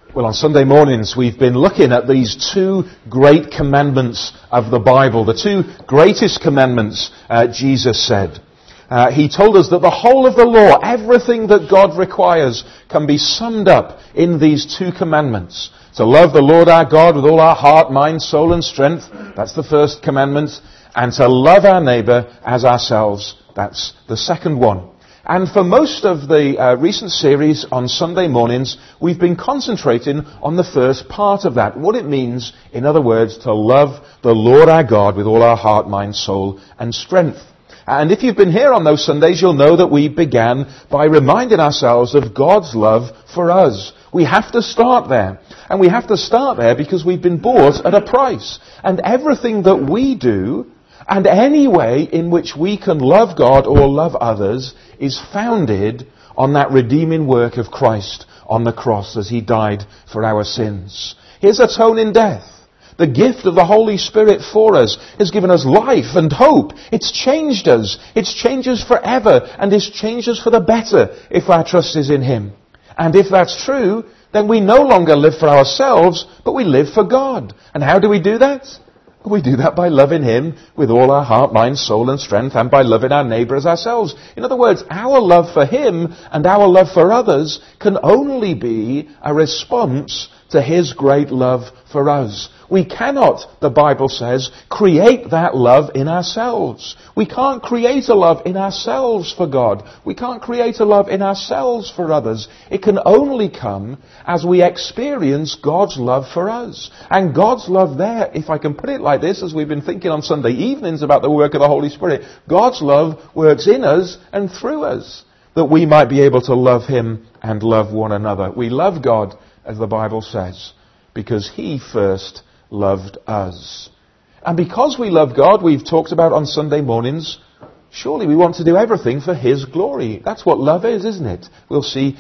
Well, on Sunday mornings, we've been looking at these two great commandments of the Bible, the two greatest commandments Jesus said. He told us that the whole of the law, everything that God requires, can be summed up in these two commandments. To love the Lord our God with all our heart, mind, soul and strength, that's the first commandment. And to love our neighbour as ourselves, that's the second one. And for most of the recent series on Sunday mornings, we've been concentrating on the first part of that. What it means, in other words, to love the Lord our God with all our heart, mind, soul and strength. And if you've been here on those Sundays, you'll know that we began by reminding ourselves of God's love for us. We have to start there. And we have to start there because we've been bought at a price. And everything that we do, and any way in which we can love God or love others, is founded on that redeeming work of Christ on the cross as he died for our sins. His atoning death, the gift of the Holy Spirit for us, has given us life and hope. It's changed us. It's changed us forever, and it's changed us for the better if our trust is in him. And if that's true, then we no longer live for ourselves, but we live for God. And how do we do that? We do that by loving him with all our heart, mind, soul and strength, and by loving our neighbour as ourselves. In other words, our love for him and our love for others can only be a response to his great love for us. We cannot, the Bible says, create that love in ourselves. We can't create a love in ourselves for God. We can't create a love in ourselves for others. It can only come as we experience God's love for us. And God's love there, if I can put it like this, as we've been thinking on Sunday evenings about the work of the Holy Spirit, God's love works in us and through us, that we might be able to love him and love one another. We love God, as the Bible says, because he first loved us. And because we love God, we've talked about on Sunday mornings, surely we want to do everything for his glory. That's what love is, isn't it? We'll see,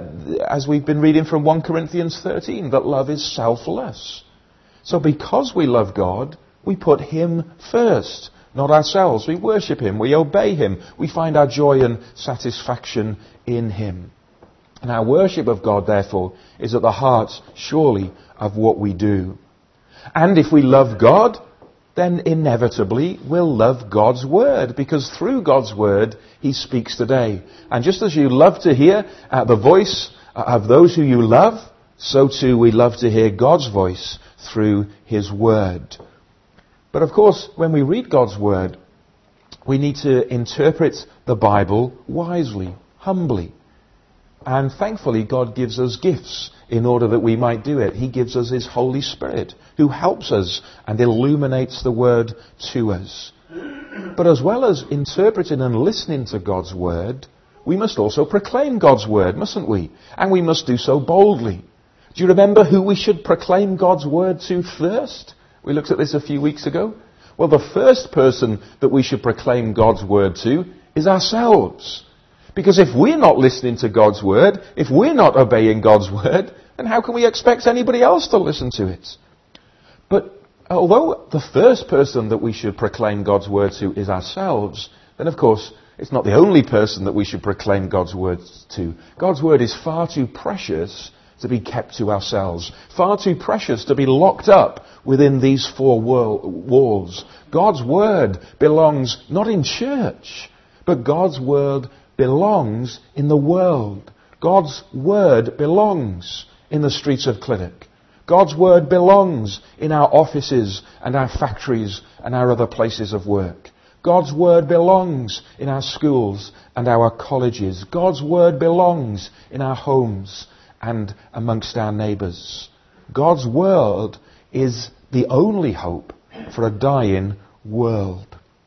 as we've been reading from 1 Corinthians 13, that love is selfless. So because we love God, we put him first, not ourselves. We worship him, we obey him, we find our joy and satisfaction in him. And our worship of God, therefore, is at the heart, surely, of what we do. And if we love God, then inevitably we'll love God's Word, because through God's Word, he speaks today. And just as you love to hear the voice of those who you love, so too we love to hear God's voice through his Word. But of course, when we read God's Word, we need to interpret the Bible wisely, humbly. And thankfully, God gives us gifts in order that we might do it. He gives us his Holy Spirit, who helps us and illuminates the Word to us. But as well as interpreting and listening to God's Word, we must also proclaim God's Word, mustn't we? And we must do so boldly. Do you remember who we should proclaim God's Word to first? We looked at this a few weeks ago. Well, the first person that we should proclaim God's Word to is ourselves. Because if we're not listening to God's Word, if we're not obeying God's Word, then how can we expect anybody else to listen to it? But although the first person that we should proclaim God's Word to is ourselves, then of course it's not the only person that we should proclaim God's Word to. God's Word is far too precious to be kept to ourselves, far too precious to be locked up within these four walls. God's Word belongs not in church, but God's Word belongs in the world. God's Word belongs in the streets of Clinic. God's Word belongs in our offices and our factories and our other places of work. God's Word belongs in our schools and our colleges. God's Word belongs in our homes and amongst our neighbours. God's Word is the only hope for a dying world.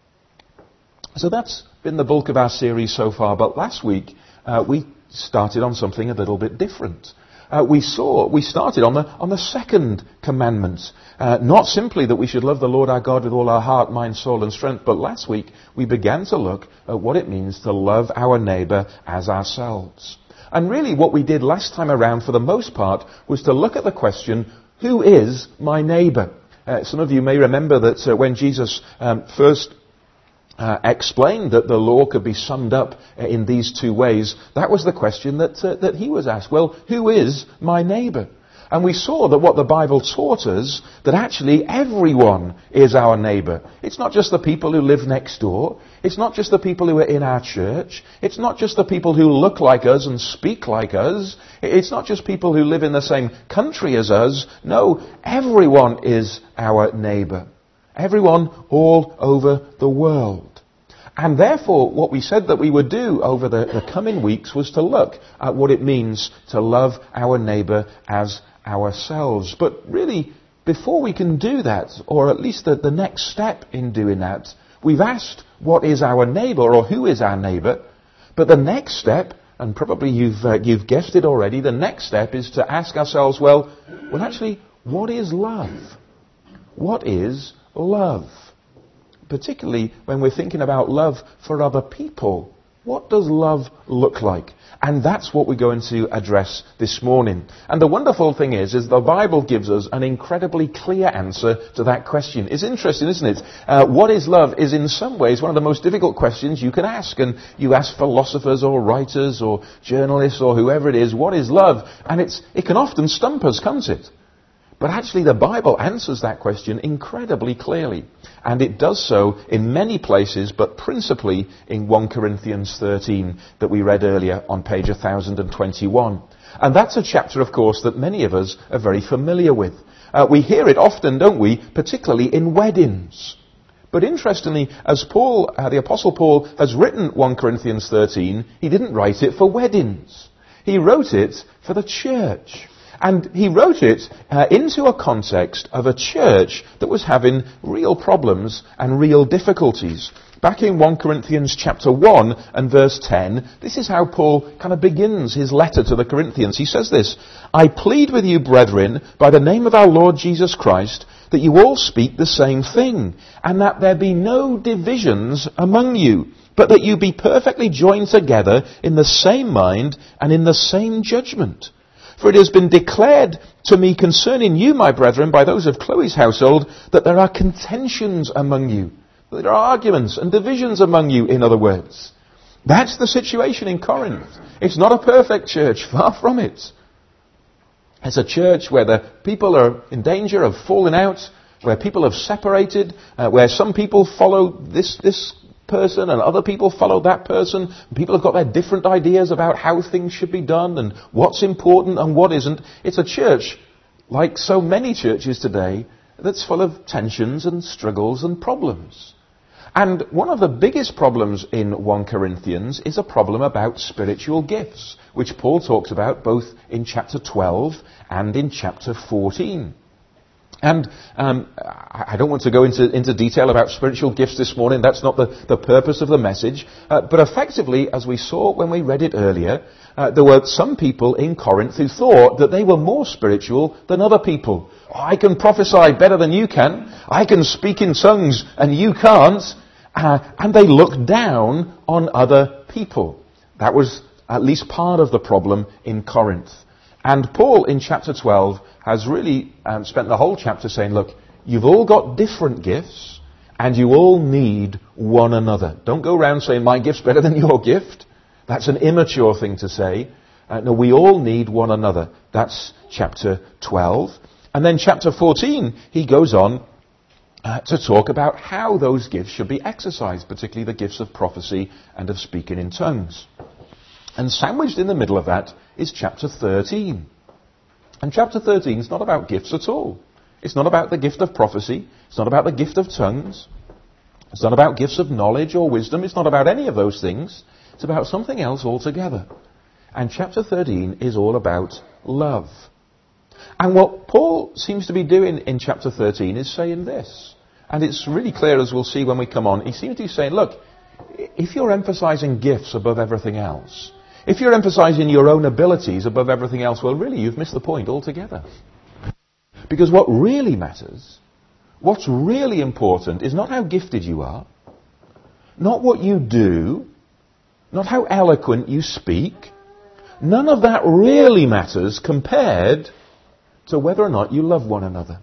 So that's been the bulk of our series so far, but last week we started on something a little bit different. We started on the second commandment, not simply that we should love the Lord our God with all our heart, mind, soul and strength, but last week we began to look at what it means to love our neighbour as ourselves. And really what we did last time around, for the most part, was to look at the question, who is my neighbour? Some of you may remember that when Jesus first explained that the law could be summed up in these two ways, that was the question that he was asked. Well, who is my neighbour? And we saw that what the Bible taught us, that actually everyone is our neighbour. It's not just the people who live next door. It's not just the people who are in our church. It's not just the people who look like us and speak like us. It's not just people who live in the same country as us. No, everyone is our neighbour. Everyone all over the world. And therefore, what we said that we would do over the coming weeks was to look at what it means to love our neighbour as ourselves. But really, before we can do that, or at least the next step in doing that, we've asked what is our neighbour, or who is our neighbour. But the next step, and probably you've guessed it already, the next step is to ask ourselves, well, actually, what is love? What is love? Particularly when we're thinking about love for other people. What does love look like? And that's what we're going to address this morning. And the wonderful thing is the Bible gives us an incredibly clear answer to that question. It's interesting, isn't it? What is love is in some ways one of the most difficult questions you can ask. And you ask philosophers or writers or journalists or whoever it is, what is love? And it can often stump us, can't it? But actually the Bible answers that question incredibly clearly. And it does so in many places, but principally in 1 Corinthians 13 that we read earlier on page 1021. And that's a chapter, of course, that many of us are very familiar with. We hear it often, don't we, particularly in weddings. But interestingly, as the Apostle Paul has written 1 Corinthians 13, he didn't write it for weddings. He wrote it for the church. And he wrote it into a context of a church that was having real problems and real difficulties. Back in 1 Corinthians chapter 1 and verse 10, this is how Paul kind of begins his letter to the Corinthians. He says this, I plead with you, brethren, by the name of our Lord Jesus Christ, that you all speak the same thing, and that there be no divisions among you, but that you be perfectly joined together in the same mind and in the same judgment. For it has been declared to me concerning you, my brethren, by those of Chloe's household, that there are contentions among you. There are arguments and divisions among you, in other words. That's the situation in Corinth. It's not a perfect church, far from it. It's a church where the people are in danger of falling out, where people have separated, where some people follow this person and other people follow that person. People have got their different ideas about how things should be done and what's important and what isn't. It's a church, like so many churches today, that's full of tensions and struggles and problems. And one of the biggest problems in 1 Corinthians is a problem about spiritual gifts, which Paul talks about both in chapter 12 and in chapter 14. And I don't want to go into detail about spiritual gifts this morning. That's not the purpose of the message. But effectively, as we saw when we read it earlier, there were some people in Corinth who thought that they were more spiritual than other people. Oh, I can prophesy better than you can. I can speak in tongues and you can't. And they looked down on other people. That was at least part of the problem in Corinth. And Paul in chapter 12 has really spent the whole chapter saying, look, you've all got different gifts and you all need one another. Don't go around saying my gift's better than your gift. That's an immature thing to say. No, we all need one another. That's chapter 12. And then chapter 14, he goes on to talk about how those gifts should be exercised, particularly the gifts of prophecy and of speaking in tongues. And sandwiched in the middle of that is chapter 13. And chapter 13 is not about gifts at all. It's not about the gift of prophecy. It's not about the gift of tongues. It's not about gifts of knowledge or wisdom. It's not about any of those things. It's about something else altogether. And chapter 13 is all about love. And what Paul seems to be doing in chapter 13 is saying this. And it's really clear, as we'll see when we come on. He seems to be saying, look, if you're emphasizing gifts above everything else, if you're emphasizing your own abilities above everything else, well, really, you've missed the point altogether. Because what really matters, what's really important, is not how gifted you are, not what you do, not how eloquent you speak. None of that really matters compared to whether or not you love one another.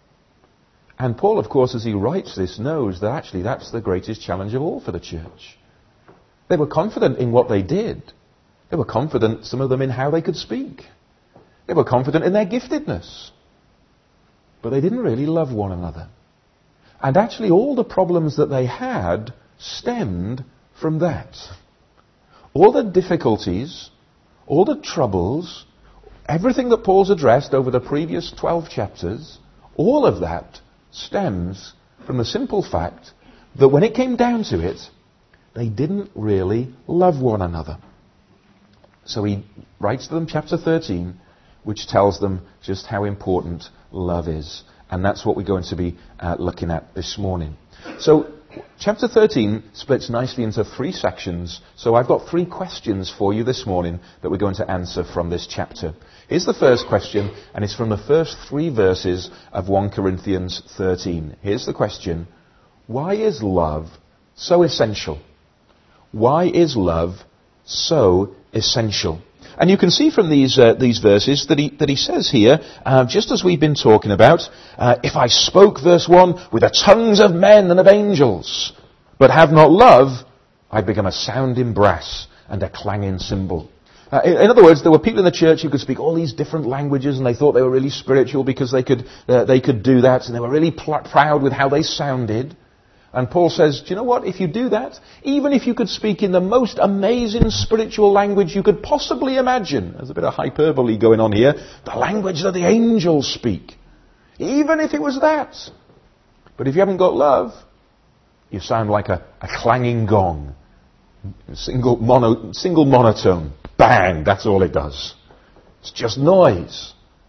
And Paul, of course, as he writes this, knows that actually that's the greatest challenge of all for the church. They were confident in what they did. They were confident, some of them, in how they could speak. They were confident in their giftedness. But they didn't really love one another. And actually all the problems that they had stemmed from that. All the difficulties, all the troubles, everything that Paul's addressed over the previous 12 chapters, all of that stems from the simple fact that when it came down to it, they didn't really love one another. So he writes to them chapter 13, which tells them just how important love is. And that's what we're going to be looking at this morning. So chapter 13 splits nicely into 3 sections. So I've got 3 questions for you this morning that we're going to answer from this chapter. Here's the first question, and it's from the first 3 verses of 1 Corinthians 13. Here's the question: why is love so essential? Why is love so essential? And you can see from these verses that he says here, just as we've been talking about, if I spoke, verse 1, with the tongues of men and of angels, but have not love, I become a sounding brass and a clanging cymbal. In other words, there were people in the church who could speak all these different languages, and they thought they were really spiritual because they could do that, and they were really proud with how they sounded. And Paul says, do you know what? If you do that, even if you could speak in the most amazing spiritual language you could possibly imagine, there's a bit of hyperbole going on here, the language that the angels speak, even if it was that. But if you haven't got love, you sound like a clanging gong. Single monotone. Bang, that's all it does. It's just noise.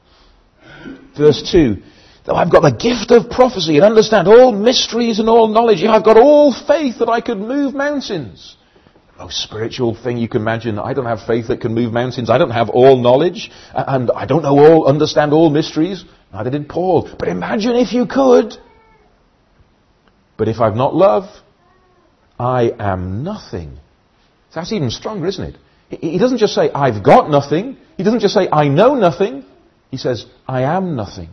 Verse 2. Though I've got the gift of prophecy and understand all mysteries and all knowledge, I've got all faith that I could move mountains. The most spiritual thing you can imagine. I don't have faith that can move mountains. I don't have all knowledge, and I don't understand all mysteries. Neither did Paul. But imagine if you could. But if I've not love, I am nothing. So that's even stronger, isn't it? He doesn't just say, I've got nothing. He doesn't just say, I know nothing. He says, I am nothing.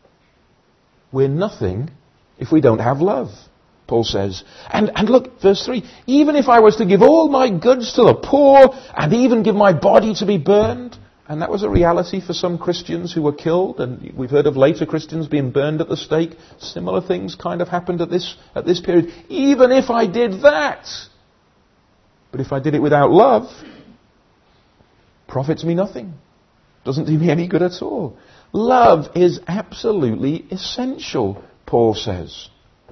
We're nothing if we don't have love, Paul says. And look, verse 3, even if I was to give all my goods to the poor and even give my body to be burned, and that was a reality for some Christians who were killed, and we've heard of later Christians being burned at the stake. Similar things kind of happened at this period. Even if I did that, but if I did it without love, profits me nothing. Doesn't do me any good at all. Love is absolutely essential, Paul says.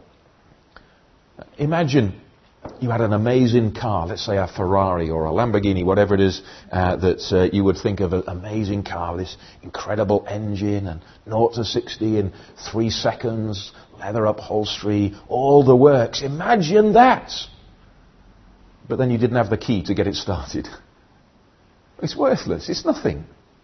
Imagine you had an amazing car, let's say a Ferrari or a Lamborghini, whatever it is that you would think of an amazing car, this incredible engine and 0 to 60 in 3 seconds, leather upholstery, all the works. Imagine that. But then you didn't have the key to get it started. It's worthless. It's nothing.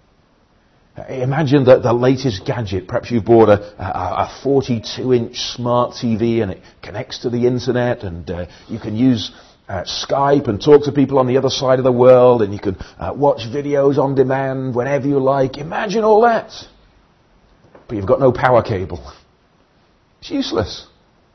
Imagine that the latest gadget. Perhaps you've bought a 42-inch smart TV and it connects to the internet, and you can use Skype and talk to people on the other side of the world, and you can watch videos on demand whenever you like. Imagine all that. But you've got no power cable. It's useless.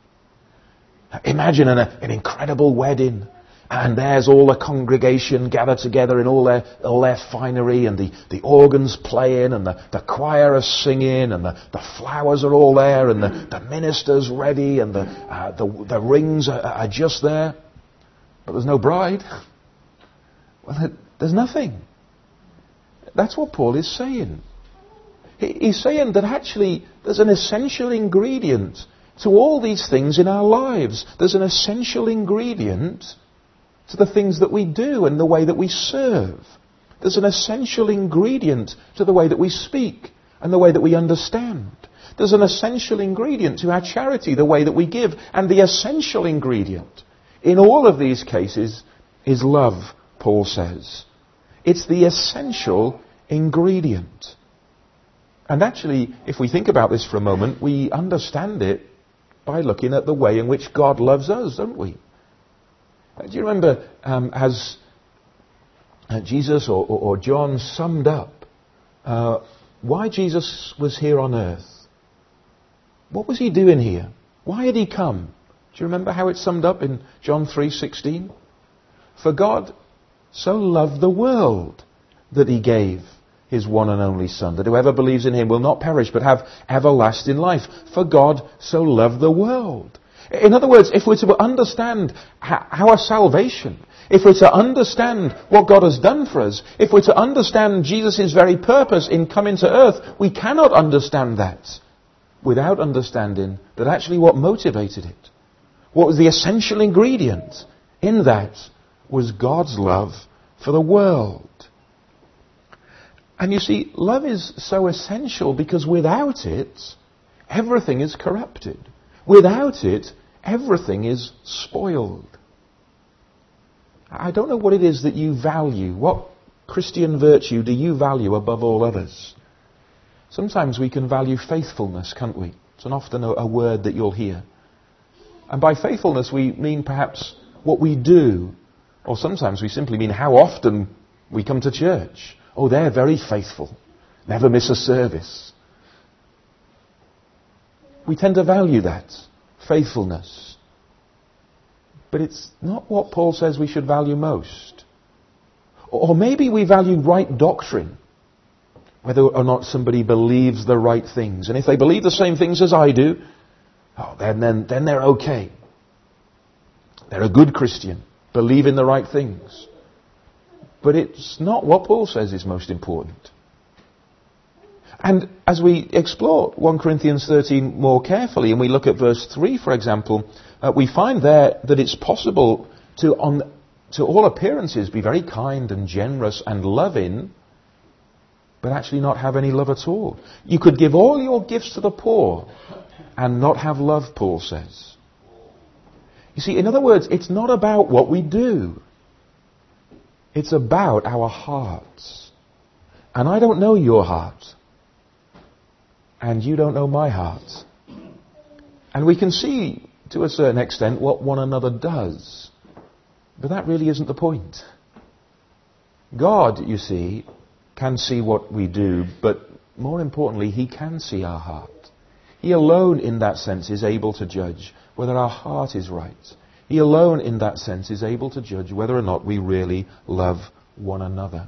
Imagine an incredible wedding. And there's all the congregation gathered together in all their finery, and the organs playing, and the choir are singing, and the flowers are all there, and the minister's ready, and the rings are just there. But there's no bride. Well, there's nothing. That's what Paul is saying. He's saying that actually there's an essential ingredient to all these things in our lives. There's an essential ingredient to the things that we do and the way that we serve. There's an essential ingredient to the way that we speak and the way that we understand. There's an essential ingredient to our charity, the way that we give. And the essential ingredient in all of these cases is love, Paul says. It's the essential ingredient. And actually, if we think about this for a moment, we understand it by looking at the way in which God loves us, don't we? Do you remember as Jesus or John summed up why Jesus was here on earth? What was he doing here? Why had he come? Do you remember how it's summed up in John 3:16? For God so loved the world that he gave His one and only Son, that whoever believes in Him will not perish but have everlasting life. For God so loved the world. In other words, if we're to understand our salvation, if we're to understand what God has done for us, if we're to understand Jesus' very purpose in coming to earth, we cannot understand that without understanding that actually what motivated it, what was the essential ingredient in that, was God's love for the world. And you see, love is so essential because without it, everything is corrupted. Without it, everything is spoiled. I don't know what it is that you value. What Christian virtue do you value above all others? Sometimes we can value faithfulness, can't we? It's often a word that you'll hear. And by faithfulness we mean perhaps what we do, or sometimes we simply mean how often we come to church. Oh, they're very faithful. Never miss a service. We tend to value that, faithfulness. But it's not what Paul says we should value most. Or maybe we value right doctrine, whether or not somebody believes the right things. And if they believe the same things as I do, then they're okay. They're a good Christian, believing the right things. But it's not what Paul says is most important. And as we explore 1 Corinthians 13 more carefully, and we look at verse 3, for example, we find there that it's possible to all appearances, be very kind and generous and loving, but actually not have any love at all. You could give all your gifts to the poor and not have love, Paul says. You see, in other words, it's not about what we do. It's about our hearts. And I don't know your heart. And you don't know my heart. And we can see, to a certain extent, what one another does. But that really isn't the point. God, you see, can see what we do, but more importantly, He can see our heart. He alone, in that sense, is able to judge whether our heart is right. He alone, in that sense, is able to judge whether or not we really love one another.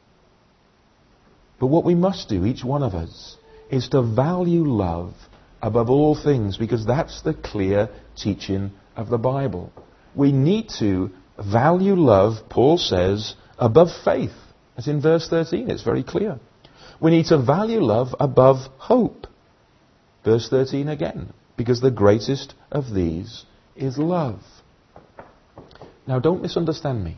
But what we must do, each one of us, is to value love above all things, because that's the clear teaching of the Bible. We need to value love, Paul says, above faith. As in verse 13, it's very clear. We need to value love above hope. Verse 13 again, because the greatest of these is love. Now, don't misunderstand me.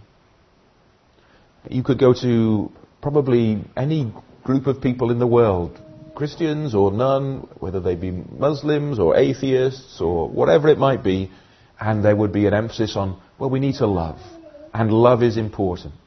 You could go to probably any group of people in the world, Christians or none, whether they be Muslims or atheists or whatever it might be, and there would be an emphasis on, well, we need to love, and love is important.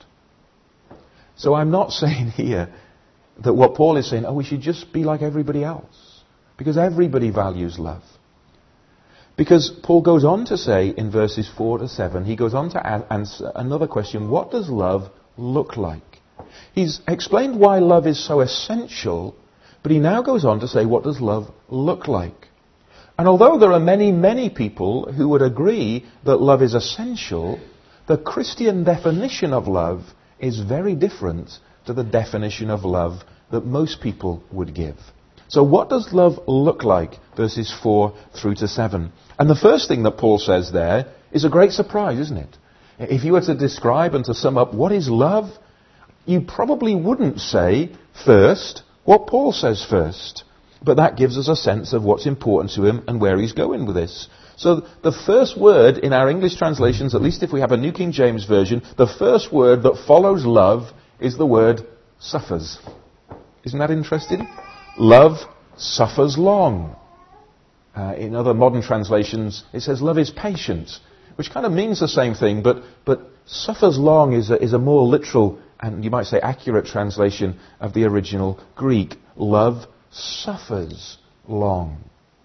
So I'm not saying here that what Paul is saying, we should just be like everybody else, because everybody values love. Because Paul goes on to say in verses 4 to 7, he goes on to answer another question. What does love look like? He's explained why love is so essential, but he now goes on to say, what does love look like? And although there are many, many people who would agree that love is essential, the Christian definition of love is very different to the definition of love that most people would give. So what does love look like? Verses 4 through to 7. And the first thing that Paul says there is a great surprise, isn't it? If you were to describe and to sum up what is love, you probably wouldn't say first what Paul says first. But that gives us a sense of what's important to him and where he's going with this. So the first word in our English translations, at least if we have a New King James Version, the first word that follows love is the word suffers. Isn't that interesting? Love suffers long. In other modern translations, it says love is patient, which kind of means the same thing, but suffers long is a more literal and you might say accurate translation of the original Greek. Love suffers long.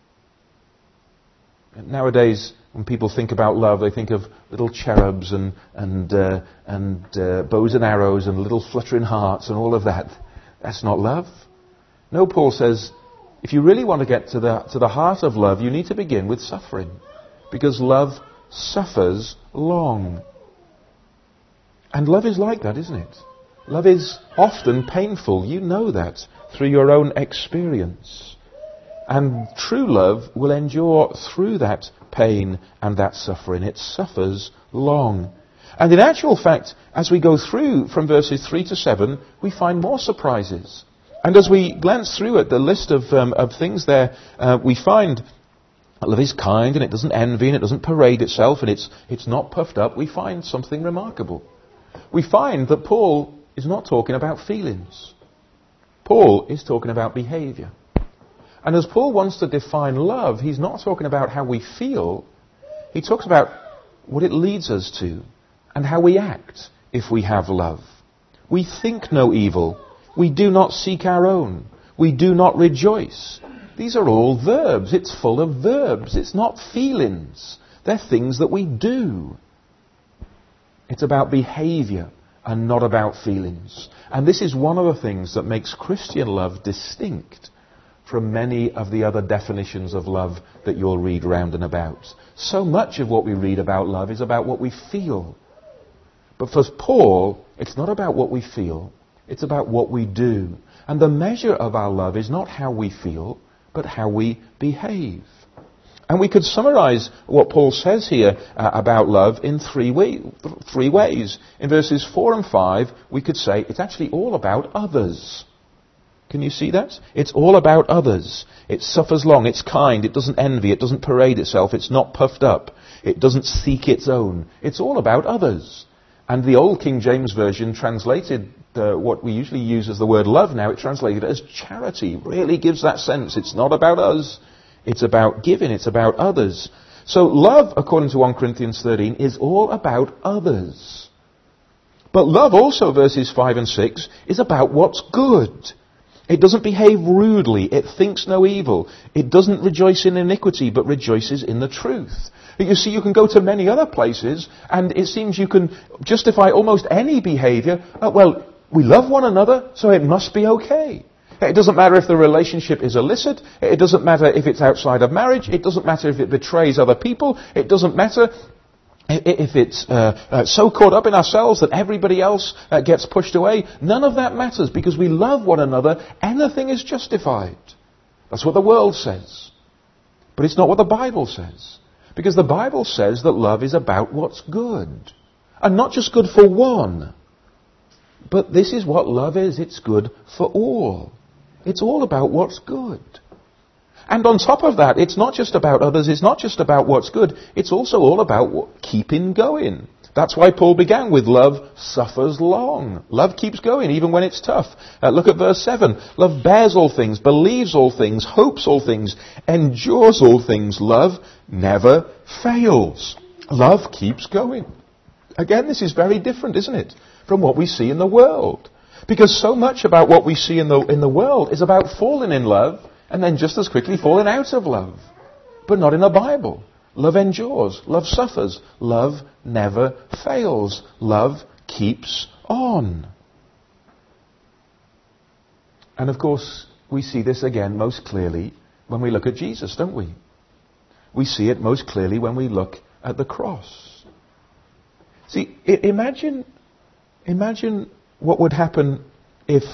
Nowadays, when people think about love, they think of little cherubs and bows and arrows and little fluttering hearts and all of that. That's not love. No, Paul says, if you really want to get to the heart of love, you need to begin with suffering. Because love suffers long. And love is like that, isn't it? Love is often painful. You know that through your own experience. And true love will endure through that pain and that suffering. It suffers long. And in actual fact, as we go through from verses 3 to 7, we find more surprises. And as we glance through at the list of things there, we find that love is kind and it doesn't envy and it doesn't parade itself and it's not puffed up. We find something remarkable. We find that Paul is not talking about feelings. Paul is talking about behavior. And as Paul wants to define love, he's not talking about how we feel. He talks about what it leads us to and how we act if we have love. We think no evil. We do not seek our own. We do not rejoice. These are all verbs. It's full of verbs. It's not feelings. They're things that we do. It's about behavior and not about feelings. And this is one of the things that makes Christian love distinct from many of the other definitions of love that you'll read round and about. So much of what we read about love is about what we feel. But for Paul, it's not about what we feel, it's about what we do. And the measure of our love is not how we feel, but how we behave. And we could summarize what Paul says here about love in three ways. In verses 4 and 5, we could say it's actually all about others. Can you see that? It's all about others. It suffers long, it's kind, it doesn't envy, it doesn't parade itself, it's not puffed up, it doesn't seek its own. It's all about others. And the old King James Version translated what we usually use as the word love now, it translated it as charity. Really gives that sense. It's not about us. It's about giving. It's about others. So love, according to 1 Corinthians 13, is all about others. But love also, verses 5 and 6, is about what's good. It doesn't behave rudely. It thinks no evil. It doesn't rejoice in iniquity, but rejoices in the truth. You see, you can go to many other places, and it seems you can justify almost any behavior. Well, we love one another, so it must be okay. It doesn't matter if the relationship is illicit. It doesn't matter if it's outside of marriage. It doesn't matter if it betrays other people. It doesn't matter if it's so caught up in ourselves that everybody else gets pushed away. None of that matters because we love one another. Anything is justified. That's what the world says. But it's not what the Bible says. Because the Bible says that love is about what's good. And not just good for one. But this is what love is. It's good for all. It's all about what's good. And on top of that, it's not just about others. It's not just about what's good. It's also all about keeping going. That's why Paul began with love suffers long. Love keeps going even when it's tough. Look at verse 7. Love bears all things, believes all things, hopes all things, endures all things. Love never fails. Love keeps going. Again, this is very different, isn't it, from what we see in the world? Because so much about what we see in the world is about falling in love and then just as quickly falling out of love. But not in the Bible. Love endures. Love suffers. Love never fails. Love keeps on. And of course, we see this again most clearly when we look at Jesus, don't we? We see it most clearly when we look at the cross. See, imagine what would happen if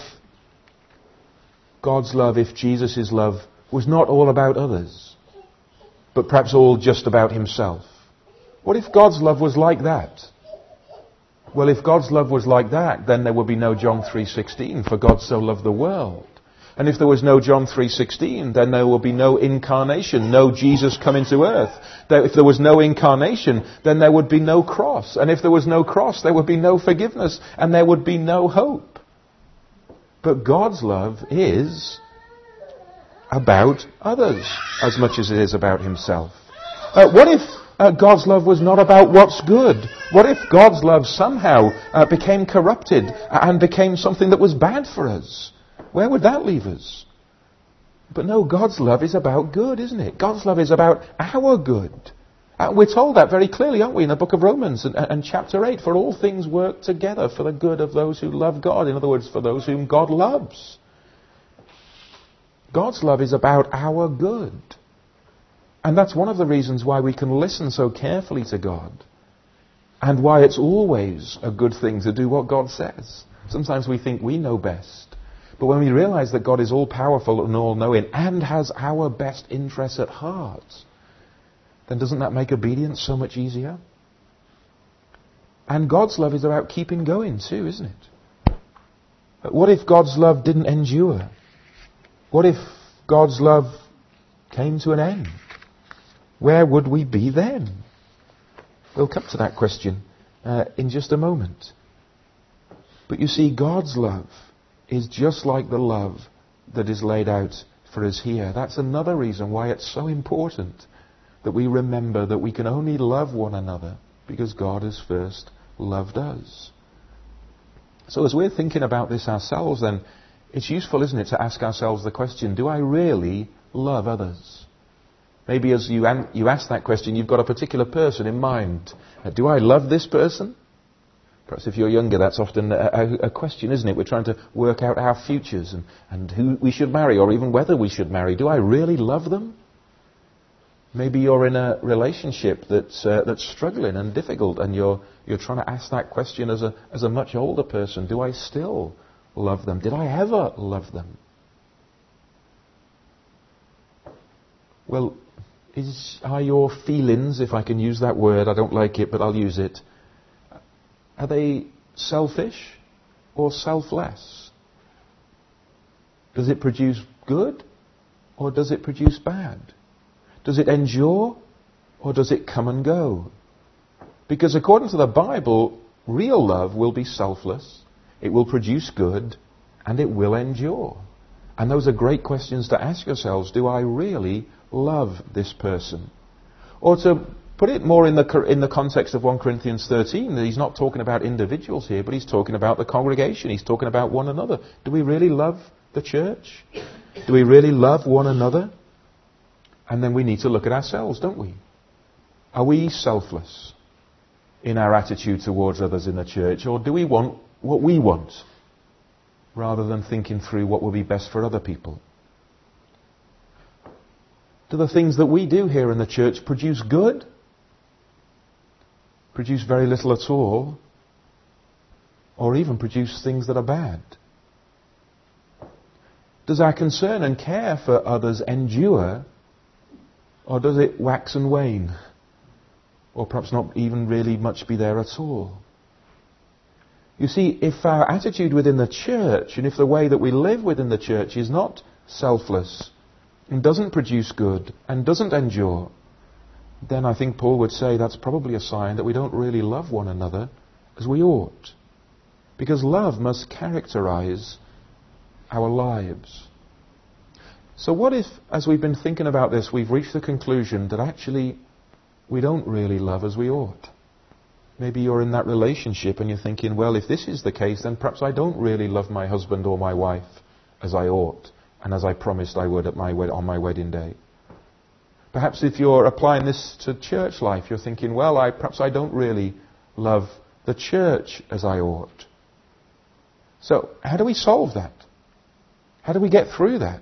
God's love, if Jesus' love was not all about others, but perhaps all just about himself. What if God's love was like that? Well, if God's love was like that, then there would be no John 3:16, for God so loved the world. And if there was no John 3:16, then there will be no incarnation, no Jesus coming to earth. If there was no incarnation, then there would be no cross. And if there was no cross, there would be no forgiveness, and there would be no hope. But God's love is about others as much as it is about himself. What if God's love was not about what's good? What if God's love somehow became corrupted and became something that was bad for us? Where would that leave us? But no, God's love is about good, isn't it? God's love is about our good. We're told that very clearly, aren't we, in the book of Romans and chapter 8. For all things work together for the good of those who love God. In other words, for those whom God loves. God's love is about our good. And that's one of the reasons why we can listen so carefully to God. And why it's always a good thing to do what God says. Sometimes we think we know best. But when we realize that God is all-powerful and all-knowing and has our best interests at heart, then doesn't that make obedience so much easier? And God's love is about keeping going too, isn't it? But what if God's love didn't endure? What if God's love came to an end? Where would we be then? We'll come to that question in just a moment. But you see, God's love is just like the love that is laid out for us here. That's another reason why it's so important that we remember that we can only love one another because God has first loved us. So as we're thinking about this ourselves, then it's useful, isn't it, to ask ourselves the question, do I really love others? Maybe as you ask that question, you've got a particular person in mind. Do I love this person? Perhaps if you're younger, that's often a question, isn't it? We're trying to work out our futures and who we should marry, or even whether we should marry. Do I really love them? Maybe you're in a relationship that's struggling and difficult, and you're trying to ask that question as a much older person. Do I still love them? Did I ever love them? Well, are your feelings, if I can use that word, I don't like it, but I'll use it, are they selfish or selfless? Does it produce good or does it produce bad? Does it endure or does it come and go? Because according to the Bible, real love will be selfless, it will produce good, and it will endure. And those are great questions to ask yourselves. Do I really love this person? Or to put it more in the context of 1 Corinthians 13, that he's not talking about individuals here, but he's talking about the congregation. He's talking about one another. Do we really love the church? Do we really love one another? And then we need to look at ourselves, don't we? Are we selfless in our attitude towards others in the church? Or do we want what we want, rather than thinking through what will be best for other people? Do the things that we do here in the church produce good? Produce very little at all? Or even produce things that are bad? Does our concern and care for others endure? Or does it wax and wane? Or perhaps not even really much be there at all? You see, if our attitude within the church, and if the way that we live within the church is not selfless, and doesn't produce good, and doesn't endure, then I think Paul would say that's probably a sign that we don't really love one another as we ought. Because love must characterize our lives. So what if, as we've been thinking about this, we've reached the conclusion that actually we don't really love as we ought? Maybe you're in that relationship and you're thinking, well, if this is the case, then perhaps I don't really love my husband or my wife as I ought, and as I promised I would on my wedding day. Perhaps if you're applying this to church life, you're thinking, well, perhaps I don't really love the church as I ought. So, how do we solve that? How do we get through that?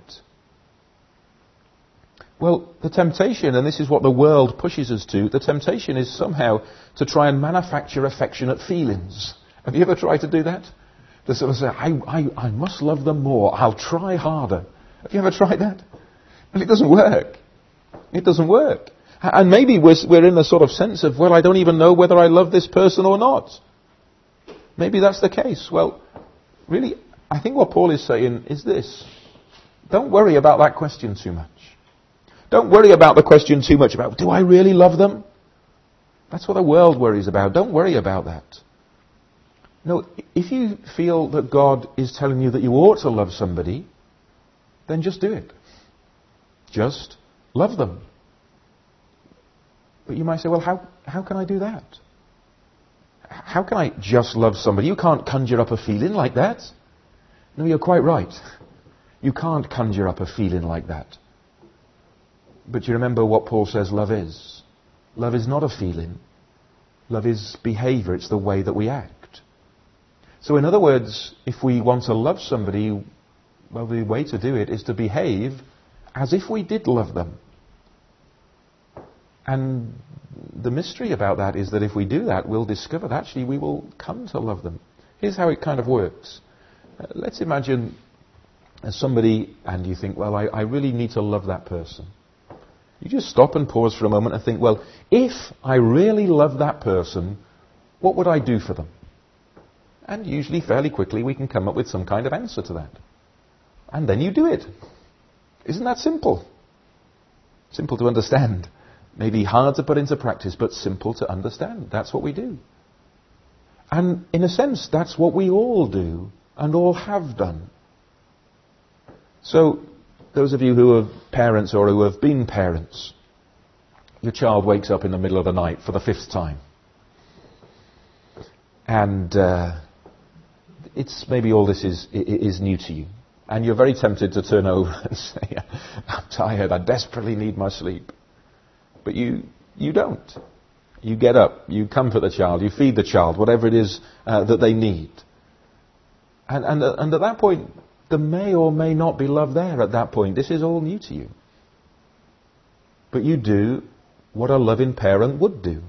Well, the temptation, and this is what the world pushes us to, the temptation is somehow to try and manufacture affectionate feelings. Have you ever tried to do that? To sort of say, I must love them more, I'll try harder. Have you ever tried that? Well, it doesn't work. It doesn't work. And maybe we're in a sort of sense of, well, I don't even know whether I love this person or not. Maybe that's the case. Well, really, I think what Paul is saying is this. Don't worry about that question too much. Don't worry about the question too much about, do I really love them? That's what the world worries about. Don't worry about that. No, if you feel that God is telling you that you ought to love somebody, then just do it. Just love them. But you might say, well, how can I do that? How can I just love somebody? You can't conjure up a feeling like that. No, you're quite right. You can't conjure up a feeling like that. But you remember what Paul says love is. Love is not a feeling. Love is behavior. It's the way that we act. So in other words, if we want to love somebody, well, the way to do it is to behave as if we did love them. And the mystery about that is that if we do that, we'll discover that actually we will come to love them. Here's how it kind of works. Let's imagine somebody, and you think, well, I really need to love that person. You just stop and pause for a moment and think, well, if I really love that person, what would I do for them? And usually, fairly quickly, we can come up with some kind of answer to that. And then you do it. Isn't that simple? Simple to understand. Maybe hard to put into practice, but simple to understand. That's what we do. And in a sense, that's what we all do and all have done. So, those of you who are parents or who have been parents, your child wakes up in the middle of the night for the 5th time. And it's maybe all this is new to you. And you're very tempted to turn over and say, I'm tired, I desperately need my sleep. But you don't. You get up, you comfort the child, you feed the child, whatever it is that they need. And at that point, there may or may not be love there at that point. This is all new to you. But you do what a loving parent would do.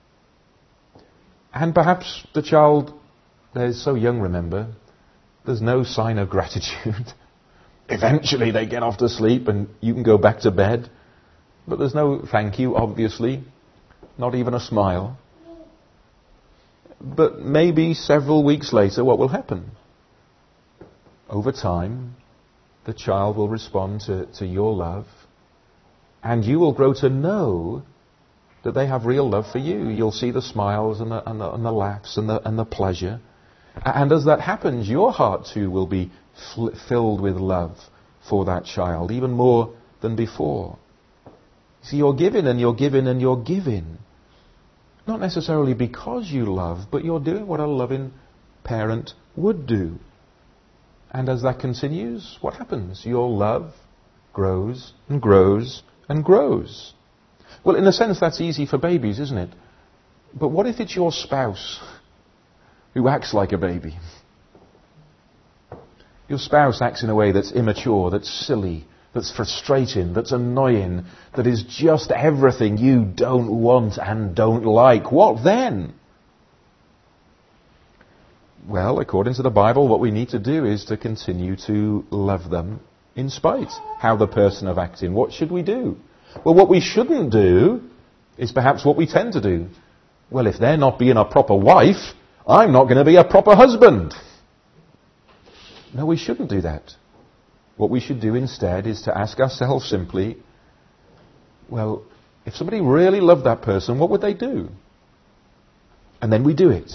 And perhaps the child, they're so young, remember, there's no sign of gratitude. Eventually they get off to sleep and you can go back to bed. But there's no thank you, obviously. Not even a smile. But maybe several weeks later, what will happen? Over time, the child will respond to your love, and you will grow to know that they have real love for you. You'll see the smiles and the laughs and the pleasure. And as that happens, your heart too will be filled with love for that child, even more than before. See, you're giving and you're giving and you're giving. Not necessarily because you love, but you're doing what a loving parent would do. And as that continues, what happens? Your love grows and grows and grows. Well, in a sense, that's easy for babies, isn't it? But what if it's your spouse who acts like a baby? Your spouse acts in a way that's immature, that's silly, that's frustrating, that's annoying, that is just everything you don't want and don't like. What then? Well, according to the Bible, what we need to do is to continue to love them in spite how the person is acting. What should we do? Well, what we shouldn't do is perhaps what we tend to do. Well, if they're not being a proper wife, I'm not going to be a proper husband. No, we shouldn't do that. What we should do instead is to ask ourselves simply, well, if somebody really loved that person, what would they do? And then we do it.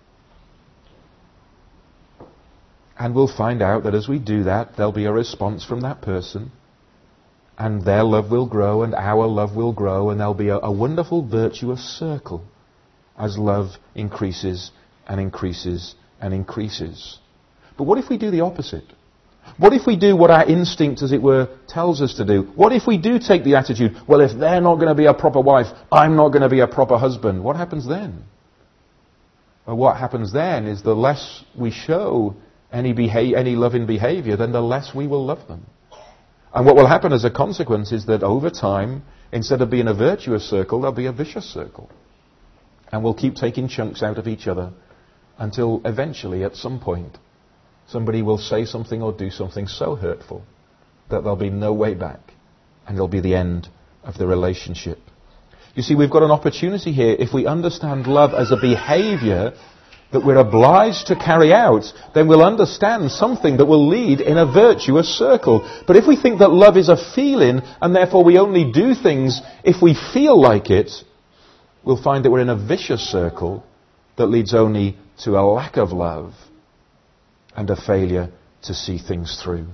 And we'll find out that as we do that, there'll be a response from that person. And their love will grow and our love will grow. And there'll be a wonderful virtuous circle as love increases and increases and increases. But what if we do the opposite? What if we do what our instinct, as it were, tells us to do? What if we do take the attitude, well, if they're not going to be a proper wife, I'm not going to be a proper husband? What happens then? Well, what happens then is the less we show any loving behavior, then the less we will love them. And what will happen as a consequence is that over time, instead of being a virtuous circle, there'll be a vicious circle. And we'll keep taking chunks out of each other until eventually, at some point, somebody will say something or do something so hurtful that there'll be no way back. And it'll be the end of the relationship. You see, we've got an opportunity here. If we understand love as a behavior that we're obliged to carry out, then we'll understand something that will lead in a virtuous circle. But if we think that love is a feeling, and therefore we only do things if we feel like it, we'll find that we're in a vicious circle that leads only to a lack of love and a failure to see things through.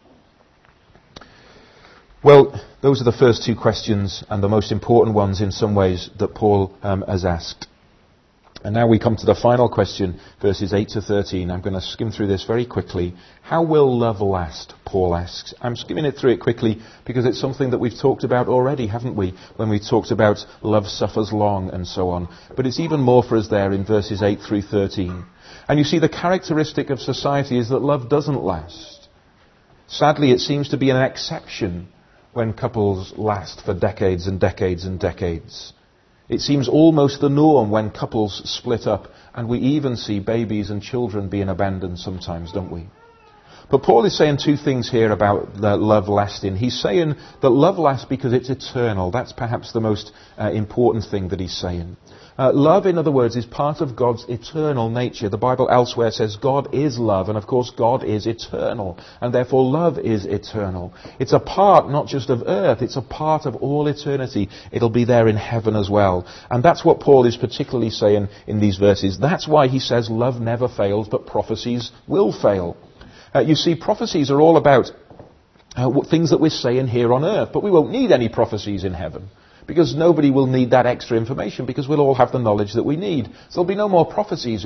Well, those are the first two questions, and the most important ones in some ways that Paul has asked. And now we come to the final question, verses 8 to 13. I'm going to skim through this very quickly. How will love last, Paul asks. I'm skimming through it quickly because it's something that we've talked about already, haven't we? When we talked about love suffers long and so on. But it's even more for us there in verses 8 through 13. And you see, the characteristic of society is that love doesn't last. Sadly, it seems to be an exception when couples last for decades and decades and decades. It seems almost the norm when couples split up, and we even see babies and children being abandoned sometimes, don't we? But Paul is saying two things here about love lasting. He's saying that love lasts because it's eternal. That's perhaps the most important thing that he's saying. Love, in other words, is part of God's eternal nature. The Bible elsewhere says God is love, and of course God is eternal, and therefore love is eternal. It's a part not just of earth, it's a part of all eternity. It'll be there in heaven as well. And that's what Paul is particularly saying in these verses. That's why he says love never fails, but prophecies will fail. You see, prophecies are all about things that we're saying here on earth, but we won't need any prophecies in heaven, because nobody will need that extra information, because we'll all have the knowledge that we need. So there'll be no more prophecies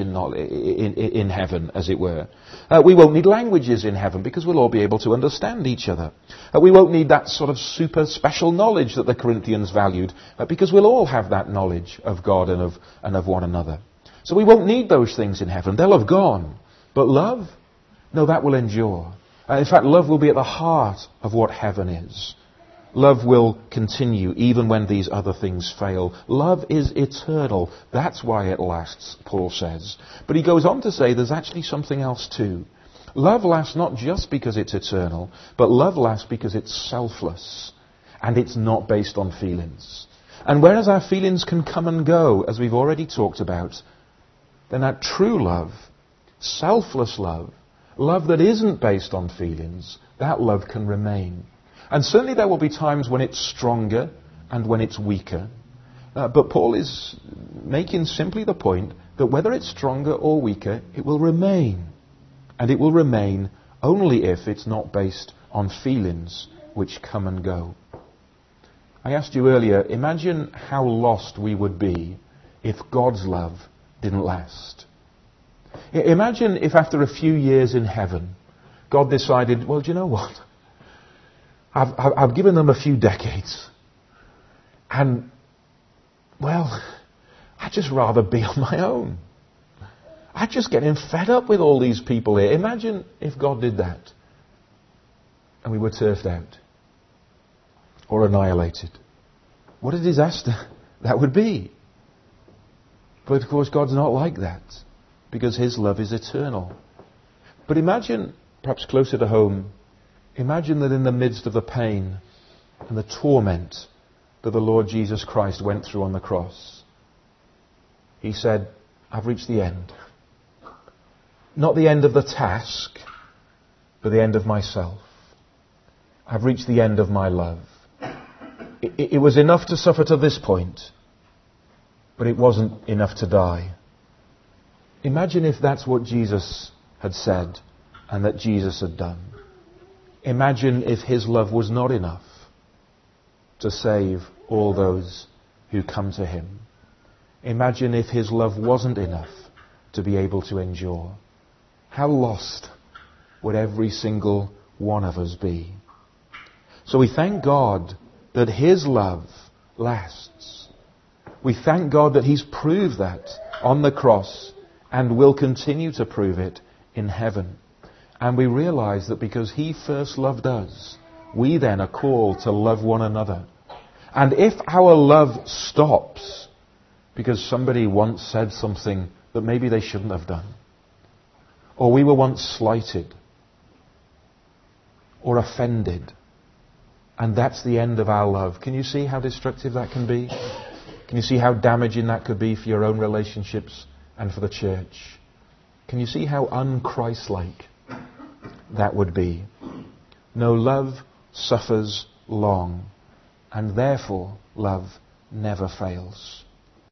in heaven, as it were. We won't need languages in heaven, because we'll all be able to understand each other. We won't need that sort of super special knowledge that the Corinthians valued, because we'll all have that knowledge of God and of one another. So we won't need those things in heaven. They'll have gone. But love? No, that will endure. In fact, love will be at the heart of what heaven is. Love will continue even when these other things fail. Love is eternal. That's why it lasts, Paul says. But he goes on to say there's actually something else too. Love lasts not just because it's eternal, but love lasts because it's selfless. And it's not based on feelings. And whereas our feelings can come and go, as we've already talked about, then that true love, selfless love, love that isn't based on feelings, that love can remain. And certainly there will be times when it's stronger and when it's weaker. But Paul is making simply the point that whether it's stronger or weaker, it will remain. And it will remain only if it's not based on feelings which come and go. I asked you earlier, imagine how lost we would be if God's love didn't last. Imagine if after a few years in heaven, God decided, well, do you know what? I've given them a few decades. And, well, I'd just rather be on my own. I'm just getting fed up with all these people here. Imagine if God did that. And we were turfed out. Or annihilated. What a disaster that would be. But of course God's not like that. Because his love is eternal. But imagine, perhaps closer to home, imagine that in the midst of the pain and the torment that the Lord Jesus Christ went through on the cross, he said, I've reached the end. Not the end of the task, but the end of myself. I've reached the end of my love. It was enough to suffer to this point, but it wasn't enough to die. Imagine if that's what Jesus had said and that Jesus had done. Imagine if his love was not enough to save all those who come to him. Imagine if his love wasn't enough to be able to endure. How lost would every single one of us be? So we thank God that his love lasts. We thank God that he's proved that on the cross and will continue to prove it in heaven. And we realize that because he first loved us, we then are called to love one another. And if our love stops because somebody once said something that maybe they shouldn't have done, or we were once slighted, or offended, and that's the end of our love, can you see how destructive that can be? Can you see how damaging that could be for your own relationships and for the church? Can you see how un-Christ-like that would be? No, love suffers long, and therefore love never fails.